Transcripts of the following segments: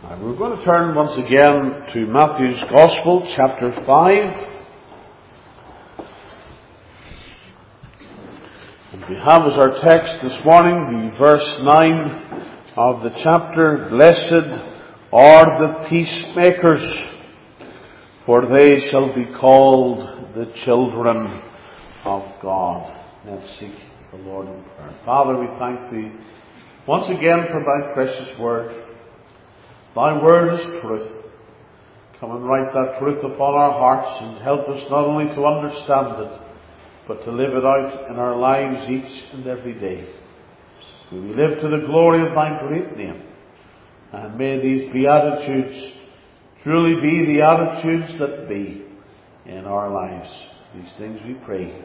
We're going to turn once again to Matthew's Gospel, chapter 5. And we have as our text this morning the verse 9 of the chapter. Blessed are the peacemakers, for they shall be called the children of God. Let's seek the Lord in prayer. Father, we thank Thee once again for Thy precious word. Thy word is truth. Come and write that truth upon our hearts and help us not only to understand it, but to live it out in our lives each and every day. May we live to the glory of Thy great name. And may these Beatitudes truly be the attitudes that be in our lives. These things we pray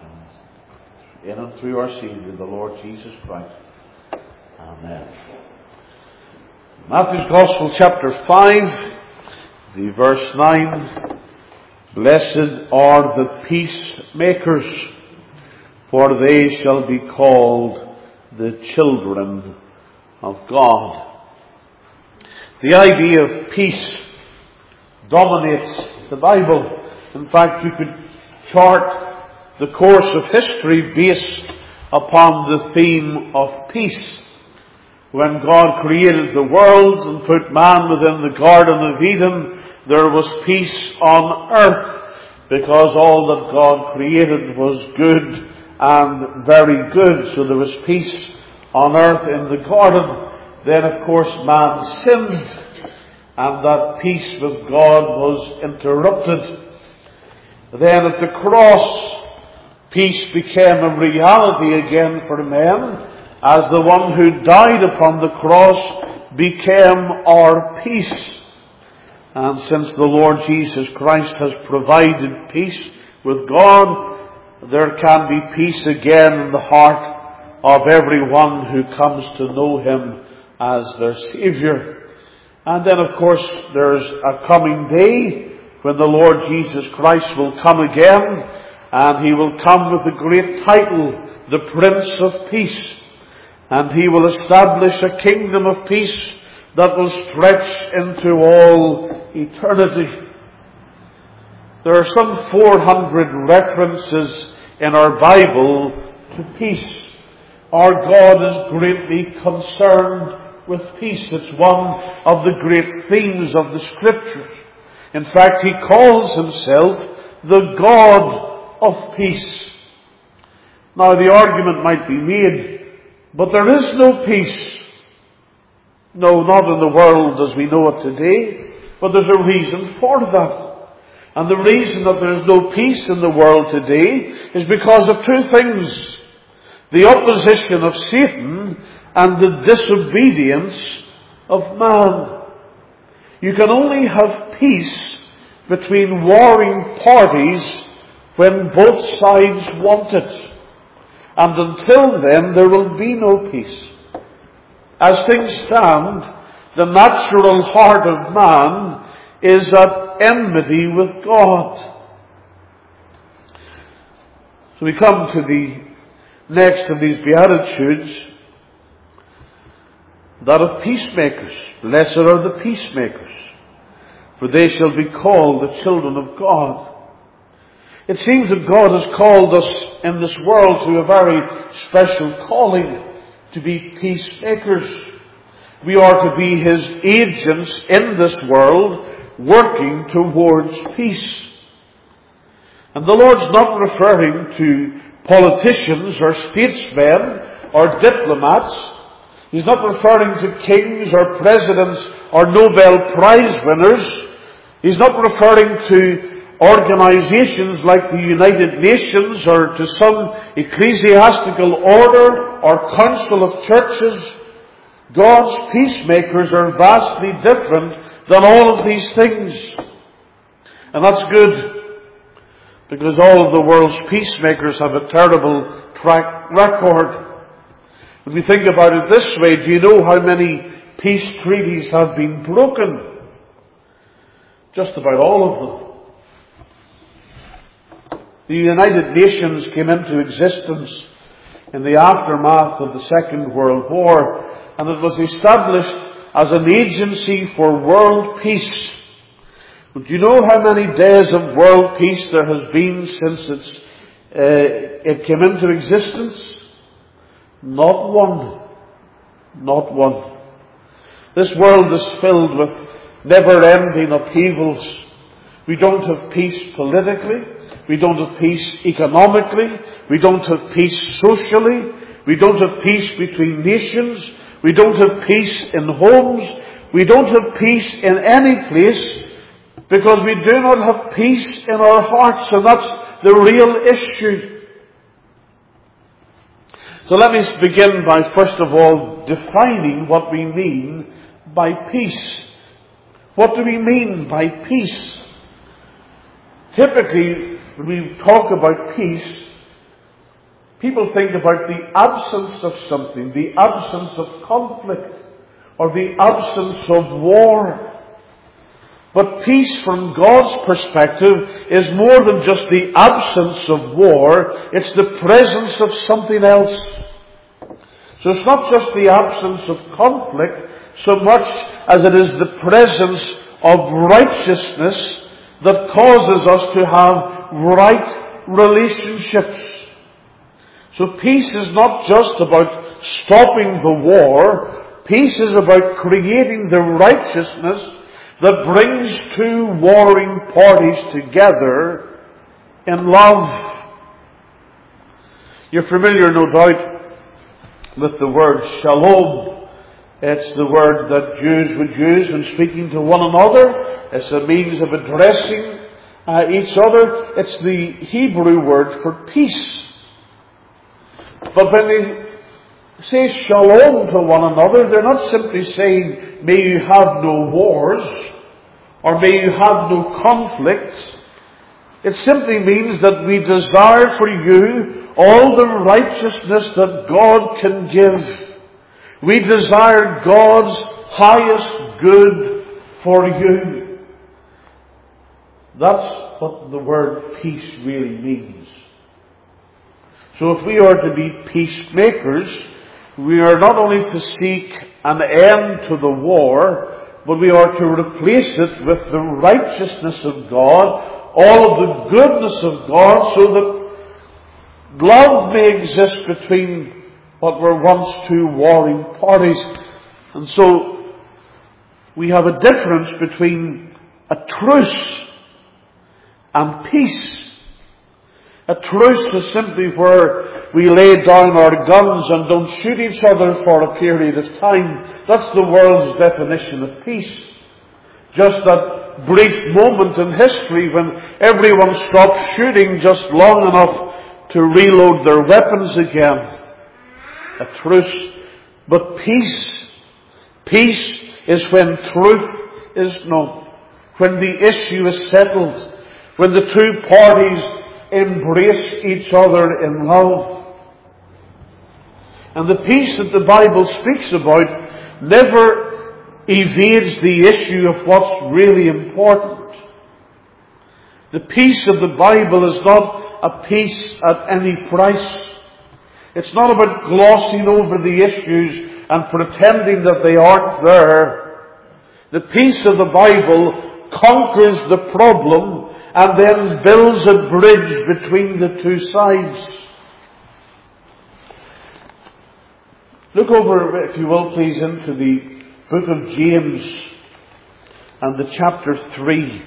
in and through our Saviour, the Lord Jesus Christ. Amen. Matthew's Gospel, chapter 5, the verse 9. Blessed are the peacemakers, for they shall be called the children of God. The idea of peace dominates the Bible. In fact, you could chart the course of history based upon the theme of peace. When God created the world and put man within the Garden of Eden, there was peace on earth, because all that God created was good and very good. So there was peace on earth in the garden. Then, of course, man sinned, and that peace with God was interrupted. Then at the cross, peace became a reality again for men, as the one who died upon the cross became our peace. And since the Lord Jesus Christ has provided peace with God, there can be peace again in the heart of everyone who comes to know Him as their Saviour. And then, of course, there's a coming day when the Lord Jesus Christ will come again, and He will come with a great title, the Prince of Peace. And He will establish a kingdom of peace that will stretch into all eternity. There are some 400 references in our Bible to peace. Our God is greatly concerned with peace. It's one of the great themes of the Scriptures. In fact, He calls Himself the God of peace. Now, the argument might be made, but there is no peace. No, not in the world as we know it today. But there's a reason for that. And the reason that there is no peace in the world today is because of two things. The opposition of Satan and the disobedience of man. You can only have peace between warring parties when both sides want it. And until then, there will be no peace. As things stand, the natural heart of man is at enmity with God. So we come to the next of these Beatitudes, that of peacemakers. Blessed are the peacemakers, for they shall be called the children of God. It seems that God has called us in this world to a very special calling, to be peacemakers. We are to be His agents in this world, working towards peace. And the Lord's not referring to politicians or statesmen or diplomats. He's not referring to kings or presidents or Nobel Prize winners. He's not referring to organizations like the United Nations or to some ecclesiastical order or council of churches. God's peacemakers are vastly different than all of these things. And that's good, because all of the world's peacemakers have a terrible track record. When we think about it this way, do you know how many peace treaties have been broken? Just about all of them. The United Nations came into existence in the aftermath of the Second World War, and it was established as an agency for world peace. But do you know how many days of world peace there has been since it came into existence? Not one. Not one. This world is filled with never-ending upheavals. We don't have peace politically. We don't have peace economically. We don't have peace socially. We don't have peace between nations. We don't have peace in homes. We don't have peace in any place because we do not have peace in our hearts, and that's the real issue. So let me begin by first of all defining what we mean by peace. What do we mean by peace? Typically, when we talk about peace, people think about the absence of something, the absence of conflict, or the absence of war. But peace from God's perspective is more than just the absence of war, it's the presence of something else. So it's not just the absence of conflict so much as it is the presence of righteousness that causes us to have right relationships. So peace is not just about stopping the war. Peace is about creating the righteousness that brings two warring parties together in love. You're familiar, no doubt, with the word shalom. It's the word that Jews would use when speaking to one another. It's a means of addressing each other. It's the Hebrew word for peace. But when they say shalom to one another, they're not simply saying, may you have no wars, or may you have no conflicts. It simply means that we desire for you all the righteousness that God can give. We desire God's highest good for you. That's what the word peace really means. So if we are to be peacemakers, we are not only to seek an end to the war, but we are to replace it with the righteousness of God, all of the goodness of God, so that love may exist between what were once two warring parties. And so we have a difference between a truce and peace. A truce is simply where we lay down our guns and don't shoot each other for a period of time. That's the world's definition of peace. Just that brief moment in history when everyone stopped shooting just long enough to reload their weapons again. A truce. But peace is when truth is known. When the issue is settled. When the two parties embrace each other in love. And the peace that the Bible speaks about never evades the issue of what's really important. The peace of the Bible is not a peace at any price. It's not about glossing over the issues and pretending that they aren't there. The peace of the Bible conquers the problem and then builds a bridge between the two sides. Look over, if you will please, into the book of James and the chapter 3.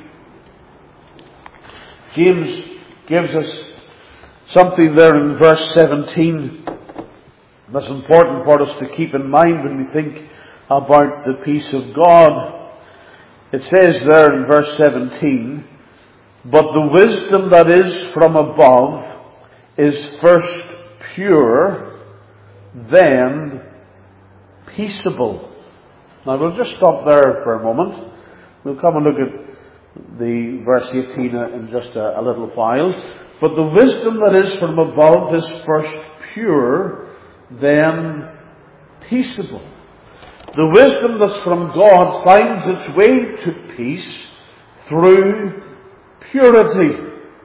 James gives us something there in verse 17 that's important for us to keep in mind when we think about the peace of God. It says there in verse 17, but the wisdom that is from above is first pure, then peaceable. Now we'll just stop there for a moment. We'll come and look at the verse 18 in just a little while. But the wisdom that is from above is first pure, then peaceable. The wisdom that's from God finds its way to peace through purity.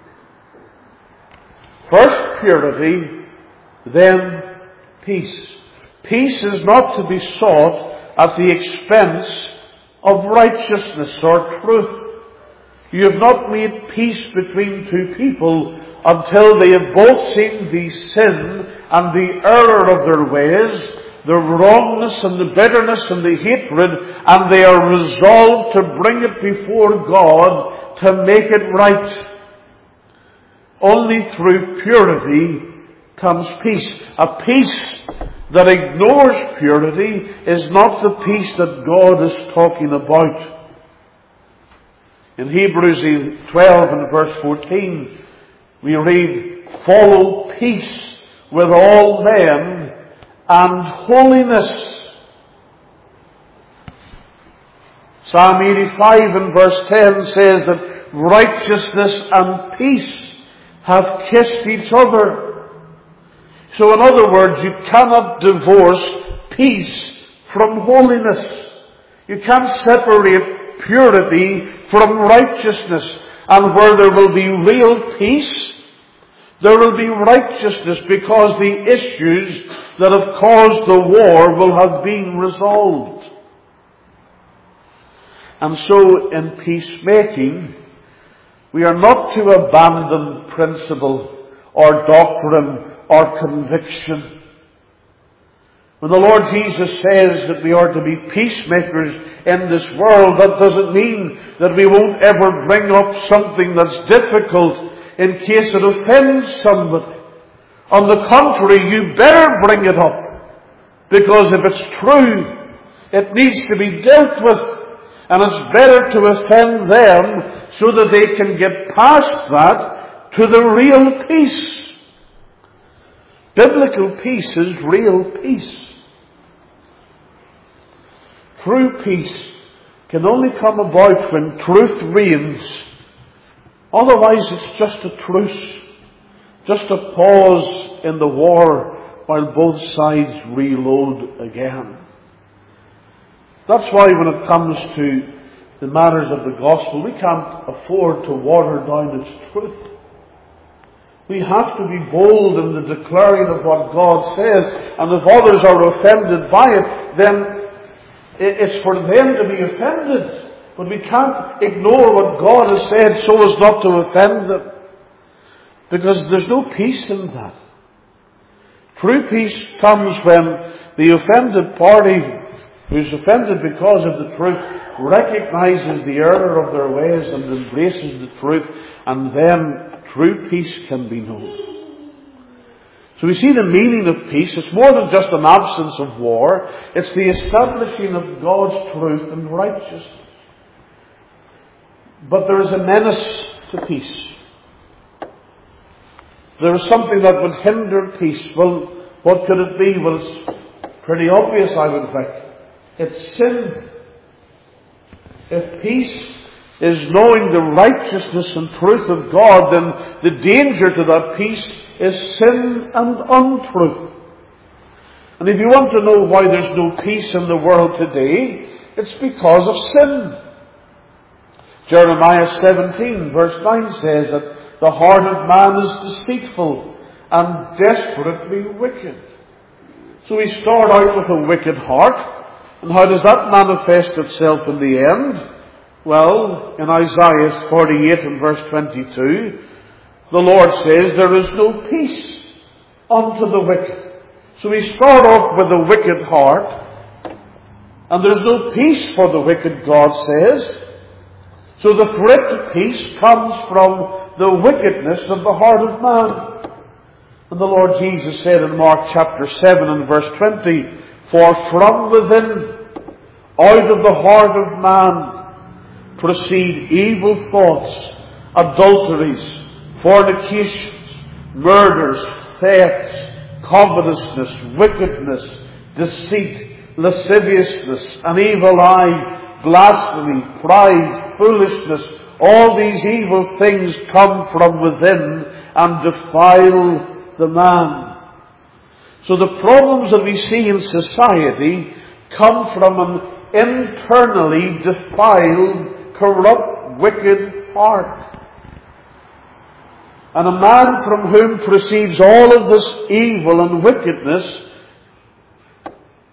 First purity, then peace. Peace is not to be sought at the expense of righteousness or truth. You have not made peace between two people until they have both seen the sin and the error of their ways, the wrongness and the bitterness and the hatred, and they are resolved to bring it before God to make it right. Only through purity comes peace. A peace that ignores purity is not the peace that God is talking about. In Hebrews 12 and verse 14, we read, "Follow peace with all men and holiness." Psalm 85 and verse 10 says that righteousness and peace have kissed each other. So in other words, you cannot divorce peace from holiness. You can't separate purity from righteousness. And where there will be real peace, there will be righteousness, because the issues that have caused the war will have been resolved. And so in peacemaking, we are not to abandon principle or doctrine or conviction. When the Lord Jesus says that we are to be peacemakers in this world, that doesn't mean that we won't ever bring up something that's difficult in case it offends somebody. On the contrary, you better bring it up, because if it's true, it needs to be dealt with. And it's better to offend them so that they can get past that to the real peace. Biblical peace is real peace. True peace can only come about when truth reigns. Otherwise it's just a truce, just a pause in the war while both sides reload again. That's why when it comes to the matters of the gospel, we can't afford to water down its truth. We have to be bold in the declaring of what God says, and if others are offended by it, then it's for them to be offended. But we can't ignore what God has said so as not to offend them, because there's no peace in that. True peace comes when the offended party, who's offended because of the truth, recognizes the error of their ways and embraces the truth, and then true peace can be known. So we see the meaning of peace. It's more than just an absence of war. It's the establishing of God's truth and righteousness. But there is a menace to peace. There is something that would hinder peace. Well, what could it be? Well, it's pretty obvious, I would think. It's sin. If peace is knowing the righteousness and truth of God, then the danger to that peace is sin and untruth. And if you want to know why there's no peace in the world today, it's because of sin. Jeremiah 17 verse 9 says that the heart of man is deceitful and desperately wicked. So we start out with a wicked heart. And how does that manifest itself in the end? Well, in Isaiah 48 and verse 22, the Lord says, there is no peace unto the wicked. So we start off with a wicked heart, and there's no peace for the wicked, God says. So the threat to peace comes from the wickedness of the heart of man. And the Lord Jesus said in Mark chapter 7 and verse 20, for from within, out of the heart of man, proceed evil thoughts, adulteries, fornications, murders, thefts, covetousness, wickedness, deceit, lasciviousness, an evil eye, blasphemy, pride, foolishness. All these evil things come from within and defile the man. So the problems that we see in society come from an internally defiled, corrupt, wicked heart. And a man from whom proceeds all of this evil and wickedness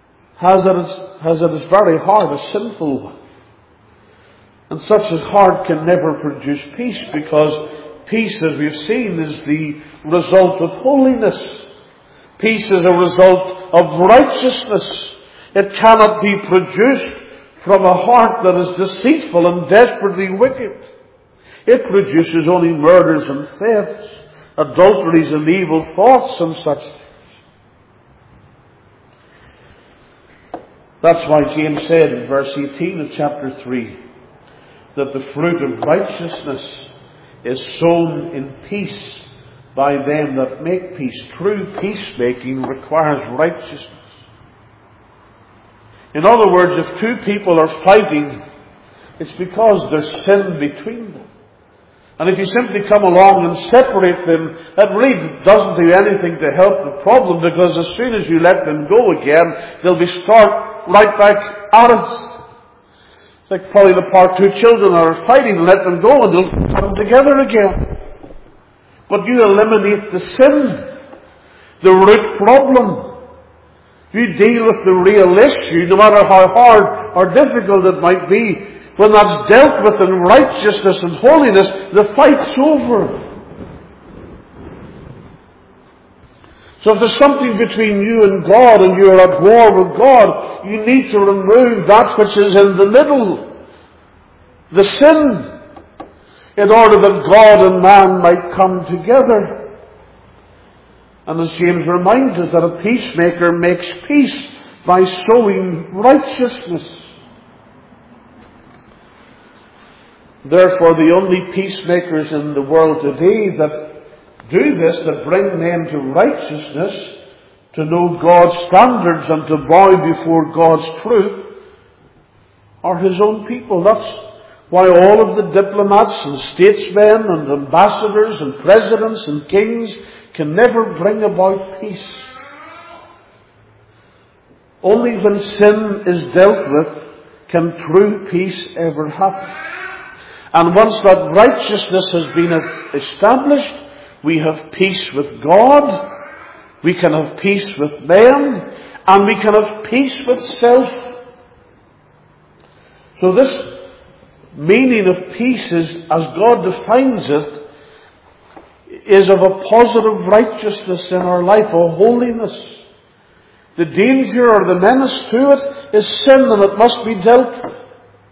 has at its very heart a sinful one. And such a heart can never produce peace, because peace, as we've seen, is the result of holiness. Peace is a result of righteousness. It cannot be produced from a heart that is deceitful and desperately wicked. It produces only murders and thefts, adulteries and evil thoughts and such things. That's why James said in verse 18 of chapter 3 that the fruit of righteousness is sown in peace by them that make peace. True peacemaking requires righteousness. In other words, if two people are fighting, it's because there's sin between them. And if you simply come along and separate them, that really doesn't do anything to help the problem, because as soon as you let them go again, they'll be start right back at it. It's like pulling apart two children that are fighting, and let them go and they'll come together again. But you eliminate the sin, the root problem. You deal with the real issue, no matter how hard or difficult it might be. When that's dealt with in righteousness and holiness, the fight's over. So if there's something between you and God and you're at war with God, you need to remove that which is in the middle, the sin, in order that God and man might come together. And as James reminds us, that a peacemaker makes peace by sowing righteousness. Therefore, the only peacemakers in the world today that do this, that bring men to righteousness, to know God's standards and to bow before God's truth, are His own people. That's why all of the diplomats and statesmen and ambassadors and presidents and kings can never bring about peace. Only when sin is dealt with can true peace ever happen. And once that righteousness has been established, we have peace with God, we can have peace with men, and we can have peace with self. So this meaning of peace is, as God defines it, is of a positive righteousness in our life, a holiness. The danger or the menace to it is sin, and it must be dealt with.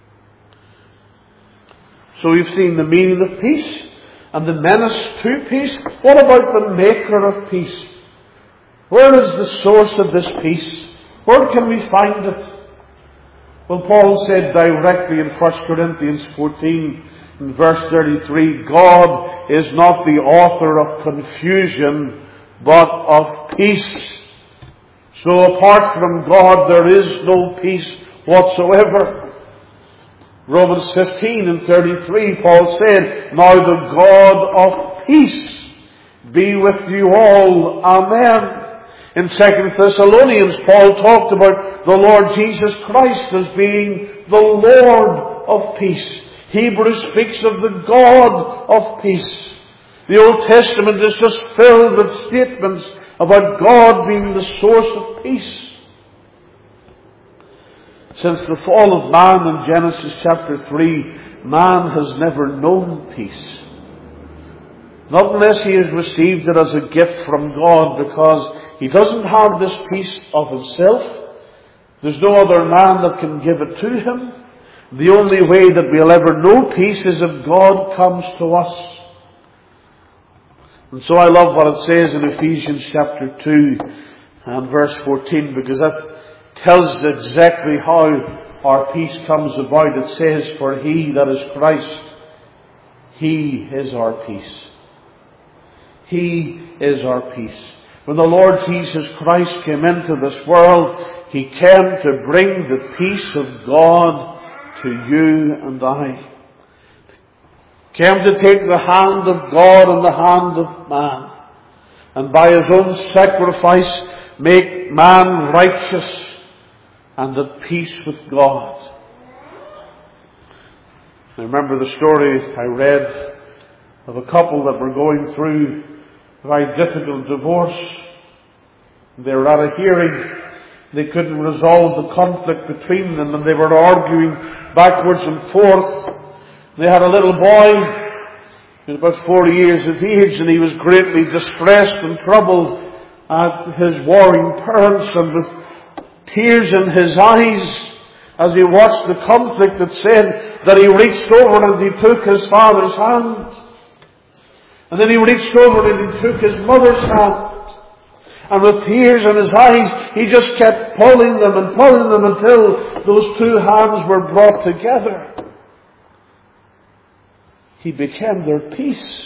So we've seen the meaning of peace and the menace to peace. What about the maker of peace? Where is the source of this peace? Where can we find it? Well, Paul said directly in 1 Corinthians 14, in verse 33, God is not the author of confusion, but of peace. So apart from God, there is no peace whatsoever. Romans 15 and 33, Paul said, now the God of peace be with you all. Amen. In 2 Thessalonians, Paul talked about the Lord Jesus Christ as being the Lord of peace. Hebrews speaks of the God of peace. The Old Testament is just filled with statements about God being the source of peace. Since the fall of man in Genesis chapter 3, man has never known peace. Not unless he has received it as a gift from God, because he doesn't have this peace of himself. There's no other man that can give it to him. The only way that we'll ever know peace is if God comes to us. And so I love what it says in Ephesians chapter 2 and verse 14, because that tells us exactly how our peace comes about. It says, for He, that is Christ, He is our peace. He is our peace. When the Lord Jesus Christ came into this world, He came to bring the peace of God to you and I. Came to take the hand of God and the hand of man, and by His own sacrifice make man righteous and at peace with God. I remember the story I read of a couple that were going through a very difficult divorce. They were at a hearing, They couldn't resolve the conflict between them, and they were arguing backwards and forth. They had a little boy, he was about 40 years of age, and he was greatly distressed and troubled at his warring parents, and with tears in his eyes as he watched the conflict, it said that he reached over and he took his father's hand. And then he reached over and he took his mother's hand. And with tears in his eyes, he just kept pulling them until those two hands were brought together. He became their peace.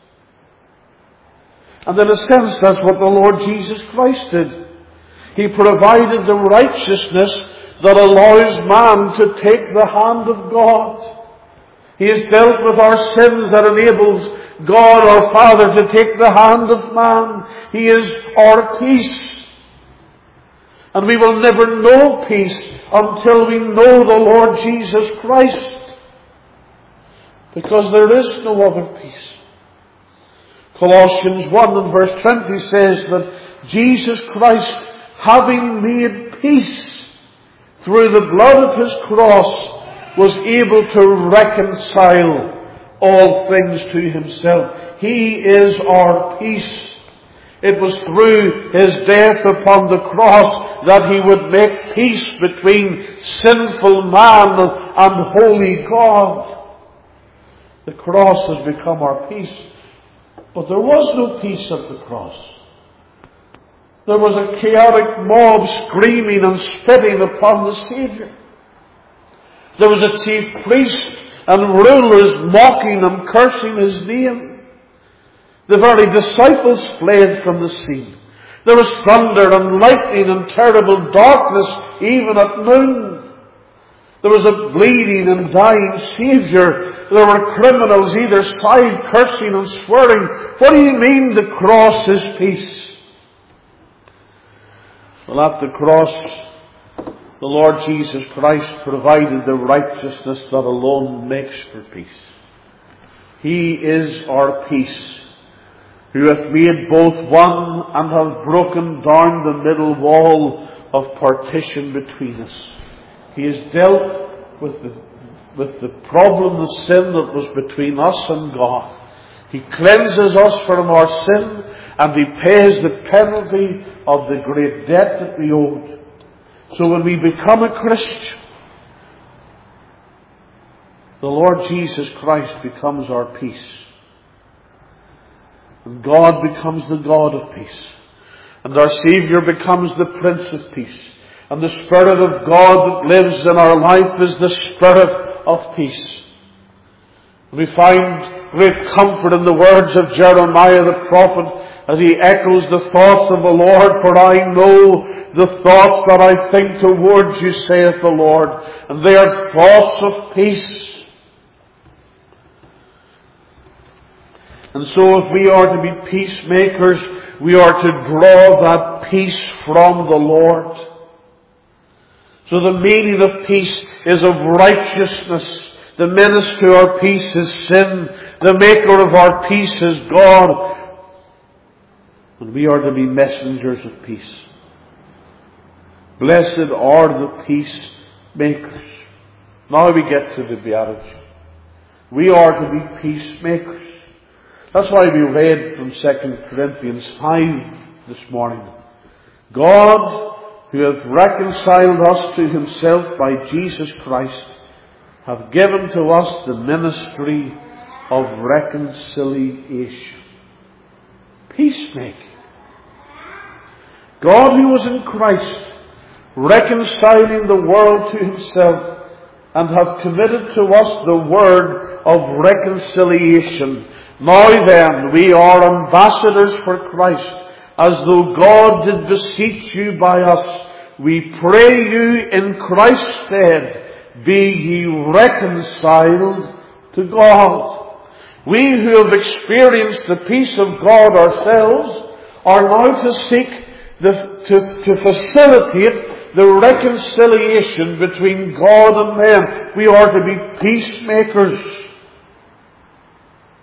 And in a sense, that's what the Lord Jesus Christ did. He provided the righteousness that allows man to take the hand of God. He has dealt with our sins that enables God our Father to take the hand of man. He is our peace. And we will never know peace until we know the Lord Jesus Christ. Because there is no other peace. Colossians 1 and verse 20 says that Jesus Christ, having made peace through the blood of His cross, was able to reconcile all things to Himself. He is our peace. It was through His death upon the cross that He would make peace between sinful man and holy God. The cross has become our peace. But there was no peace at the cross. There was a chaotic mob screaming and spitting upon the Saviour. There was a chief priest and rulers mocking and cursing His name. The very disciples fled from the scene. There was thunder and lightning and terrible darkness even at noon. There was a bleeding and dying Saviour. There were criminals either side cursing and swearing. What do you mean the cross is peace? Well, at the cross, the Lord Jesus Christ provided the righteousness that alone makes for peace. He is our peace, who hath made both one and hath broken down the middle wall of partition between us. He has dealt with the problem of sin that was between us and God. He cleanses us from our sin, and He pays the penalty of the great debt that we owed. So when we become a Christian, the Lord Jesus Christ becomes our peace. And God becomes the God of peace. And our Saviour becomes the Prince of Peace. And the Spirit of God that lives in our life is the Spirit of peace. We find great comfort in the words of Jeremiah the prophet as he echoes the thoughts of the Lord. For I know the thoughts that I think towards you, saith the Lord, and they are thoughts of peace. And so if we are to be peacemakers, we are to draw that peace from the Lord. So the meaning of peace is of righteousness. The menace to our peace is sin. The maker of our peace is God. And we are to be messengers of peace. Blessed are the peacemakers. Now we get to the Beatitude. We are to be peacemakers. That's why we read from 2 Corinthians 5 this morning. God, who hath reconciled us to Himself by Jesus Christ, hath given to us the ministry of reconciliation. Peacemaking. God, who was in Christ, reconciling the world to Himself, and hath committed to us the word of reconciliation. Now then, we are ambassadors for Christ, as though God did beseech you by us. We pray you in Christ's stead, be ye reconciled to God. We who have experienced the peace of God ourselves are now to seek to facilitate the reconciliation between God and men. We are to be peacemakers.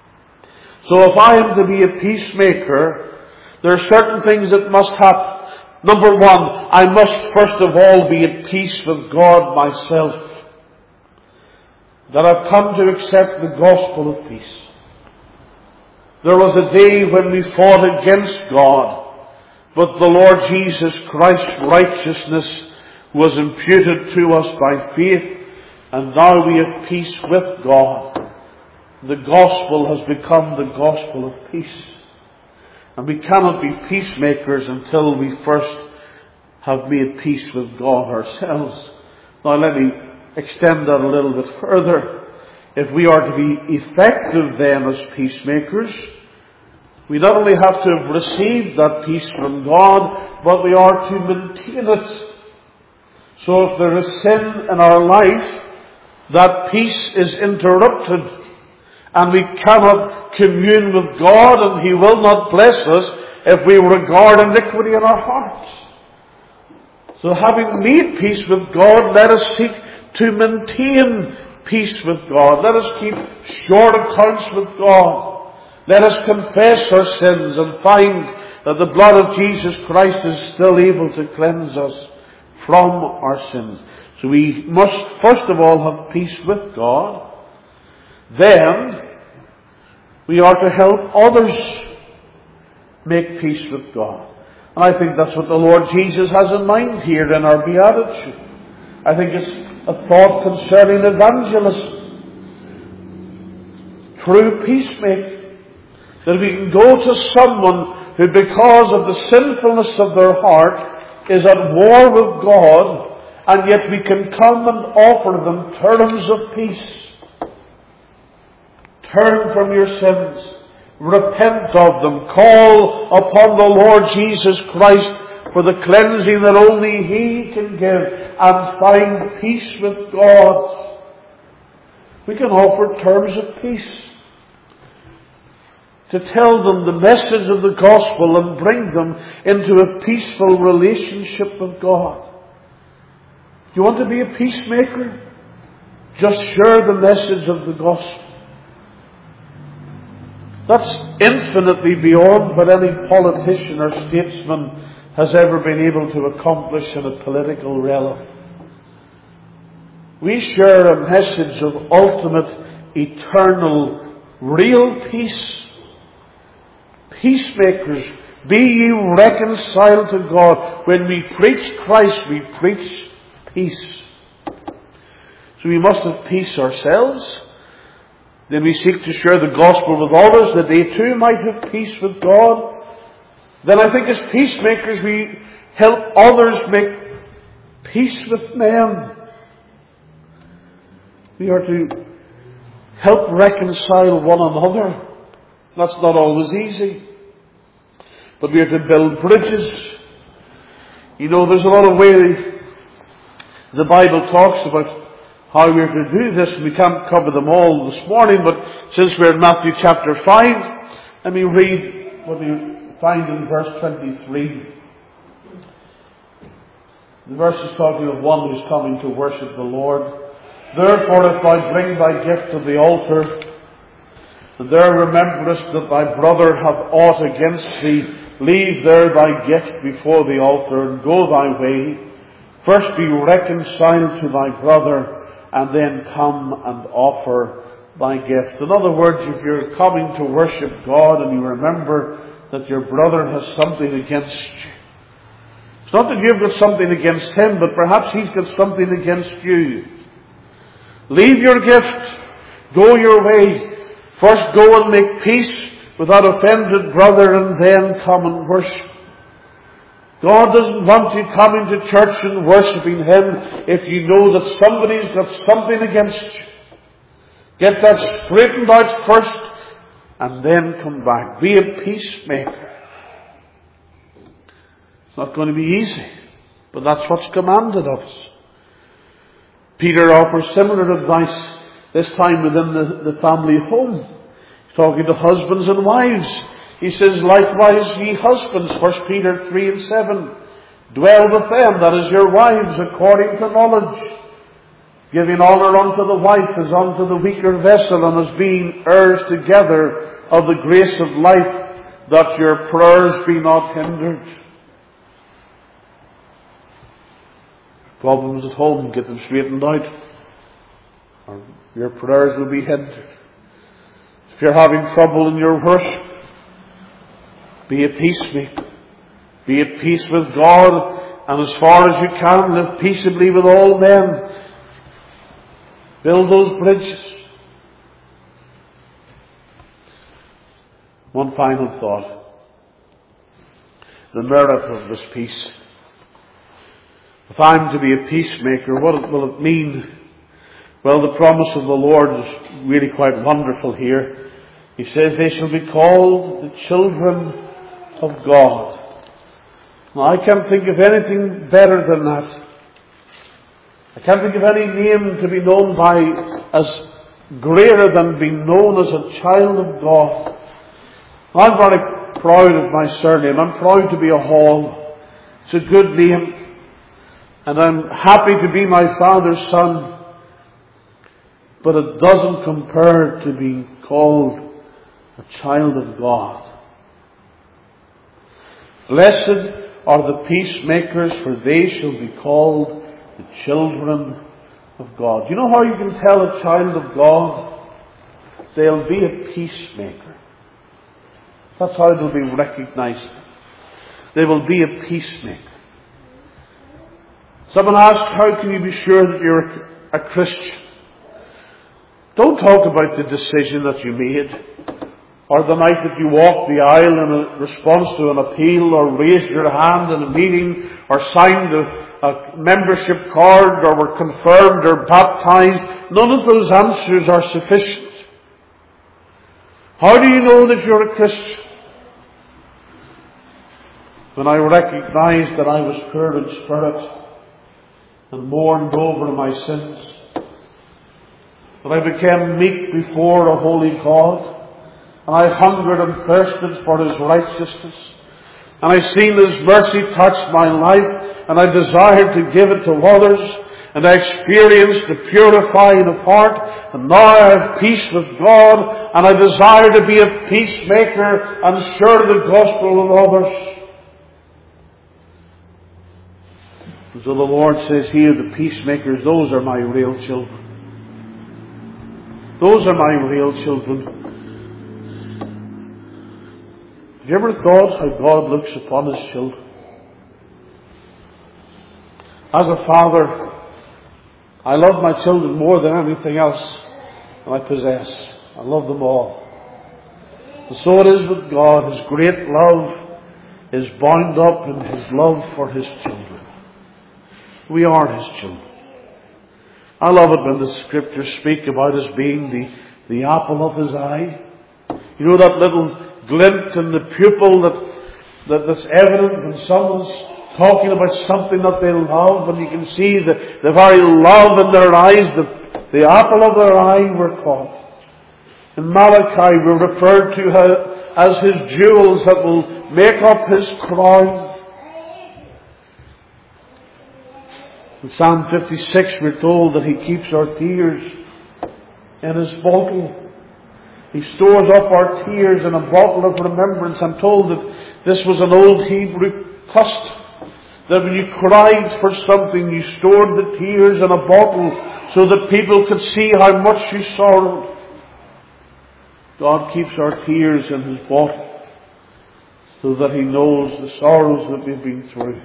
So if I am to be a peacemaker, there are certain things that must happen. Number one, I must first of all be at peace with God myself. That I've come to accept the gospel of peace. There was a day when we fought against God, but the Lord Jesus Christ's righteousness was imputed to us by faith, and now we have peace with God. The gospel has become the gospel of peace. And we cannot be peacemakers until we first have made peace with God ourselves. Now let me extend that a little bit further. If we are to be effective then as peacemakers, we not only have to have received that peace from God, but we are to maintain it. So if there is sin in our life, that peace is interrupted. And we cannot commune with God, and He will not bless us if we regard iniquity in our hearts. So having made peace with God, let us seek to maintain peace with God. Let us keep short accounts with God. Let us confess our sins and find that the blood of Jesus Christ is still able to cleanse us from our sins. So we must first of all have peace with God. Then we are to help others make peace with God. And I think that's what the Lord Jesus has in mind here in our beatitude. I think it's a thought concerning evangelism. True peacemaking. That we can go to someone who, because of the sinfulness of their heart, is at war with God, and yet we can come and offer them terms of peace. Turn from your sins. Repent of them. Call upon the Lord Jesus Christ for the cleansing that only He can give, and find peace with God. We can offer terms of peace. To tell them the message of the gospel and bring them into a peaceful relationship with God. You want to be a peacemaker? Just share the message of the gospel. That's infinitely beyond what any politician or statesman has ever been able to accomplish in a political realm. We share a message of ultimate, eternal, real peace. Peacemakers, be ye reconciled to God. When we preach Christ, we preach peace. So we must have peace ourselves. Then we seek to share the gospel with others, that they too might have peace with God. Then I think as peacemakers we help others make peace with men. We are to help reconcile one another. That's not always easy. But we are to build bridges. You know, there's a lot of way the Bible talks about how we're to do this, and we can't cover them all this morning, but since we're in Matthew chapter 5, let me read what we find in verse 23. The verse is talking of one who's coming to worship the Lord. Therefore, if thou bring thy gift to the altar, and there rememberest that thy brother hath aught against thee, leave there thy gift before the altar, and go thy way. First be reconciled to thy brother, and then come and offer thy gift. In other words, if you're coming to worship God and you remember that your brother has something against you, it's not that you've got something against him, but perhaps he's got something against you. Leave your gift. Go your way. First go and make peace with that offended brother, and then come and worship. God doesn't want you coming to church and worshipping Him if you know that somebody's got something against you. Get that straightened out first, and then come back. Be a peacemaker. It's not going to be easy, but that's what's commanded of us. Peter offers similar advice, this time within the family home. He's talking to husbands and wives. He says, likewise ye husbands, 1 Peter 3 and 7, dwell with them, that is your wives, according to knowledge, giving honour unto the wife as unto the weaker vessel, and as being heirs together of the grace of life, that your prayers be not hindered. Problems at home, get them straightened out. Or your prayers will be hindered. If you're having trouble in your worship, be a peacemaker. Be at peace with God, and as far as you can, live peaceably with all men. Build those bridges. One final thought. The merit of this peace. If I'm to be a peacemaker, what will it mean? Well, the promise of the Lord is really quite wonderful here. He says they shall be called the children of God. Now, I can't think of anything better than that. I can't think of any name to be known by as greater than being known as a child of God. I'm very proud of my surname. I'm proud to be a Hall. It's a good name. And I'm happy to be my father's son. But it doesn't compare to being called a child of God. Blessed are the peacemakers, for they shall be called the children of God. Do you know how you can tell a child of God? They'll be a peacemaker. That's how they'll be recognized. They will be a peacemaker. Someone asked, how can you be sure that you're a Christian? Don't talk about the decision that you made, or the night that you walked the aisle in response to an appeal, or raised your hand in a meeting, or signed a membership card, or were confirmed or baptized. None of those answers are sufficient. How do you know that you're a Christian? When I recognized that I was poor in spirit and mourned over my sins, that I became meek before a holy God, and I hungered and thirsted for His righteousness, and I seen His mercy touch my life, and I desired to give it to others, and I experienced the purifying of heart, and now I have peace with God, and I desire to be a peacemaker and share the gospel with others. So the Lord says here, the peacemakers, those are my real children. Those are my real children. Have you ever thought how God looks upon His children? As a father, I love my children more than anything else that I possess. I love them all. And so it is with God. His great love is bound up in His love for His children. We are His children. I love it when the Scriptures speak about us being the apple of His eye. You know that little glint in the pupil that's evident when someone's talking about something that they love, and you can see the very love in their eyes, the apple of their eye, we're called. In Malachi, we're referred to as His jewels that will make up His crown. In Psalm 56, we're told that He keeps our tears in His bottle. He stores up our tears in a bottle of remembrance. I'm told that this was an old Hebrew custom, that when you cried for something, you stored the tears in a bottle so that people could see how much you sorrowed. God keeps our tears in His bottle so that He knows the sorrows that we've been through.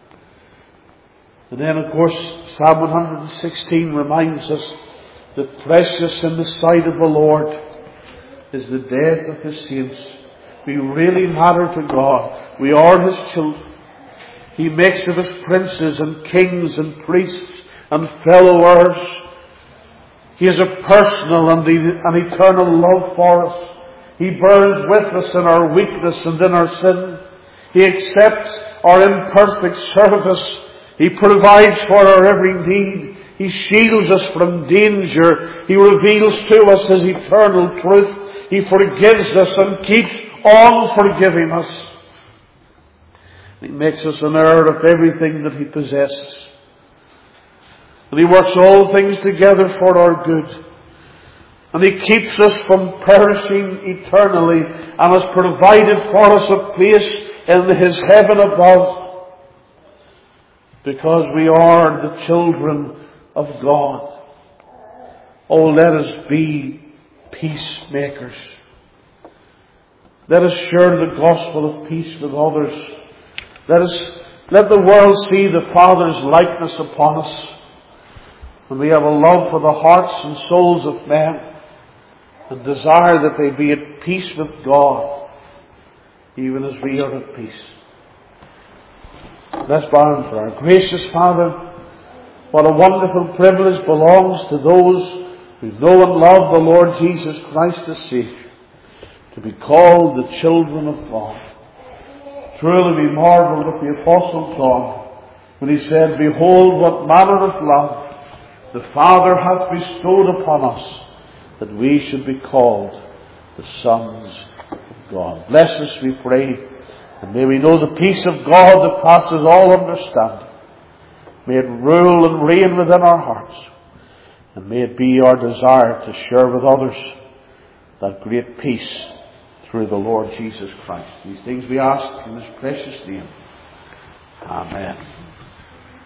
And then, of course, Psalm 116 reminds us that precious in the sight of the Lord is the death of His saints. We really matter to God. We are His children. He makes of us princes and kings and priests and fellow heirs. He has a personal and eternal love for us. He bears with us in our weakness and in our sin. He accepts our imperfect service. He provides for our every need. He shields us from danger. He reveals to us His eternal truth. He forgives us and keeps on forgiving us. He makes us an heir of everything that He possesses. And He works all things together for our good. And He keeps us from perishing eternally and has provided for us a place in His heaven above. because we are the children of God. Oh, let us be peacemakers. Let us share the gospel of peace with others. Let the world see the Father's likeness upon us, when we have a love for the hearts and souls of men, and desire that they be at peace with God, even as we are at peace. Let's bow in prayer. Gracious Father, what a wonderful privilege belongs to those who know and love the Lord Jesus Christ as Savior, to be called the children of God. Truly we marveled at the Apostle John when he said, "Behold, what manner of love the Father hath bestowed upon us, that we should be called the sons of God." Bless us, we pray, and may we know the peace of God that passes all understanding. May it rule and reign within our hearts, and may it be our desire to share with others that great peace through the Lord Jesus Christ. These things we ask in His precious name. Amen.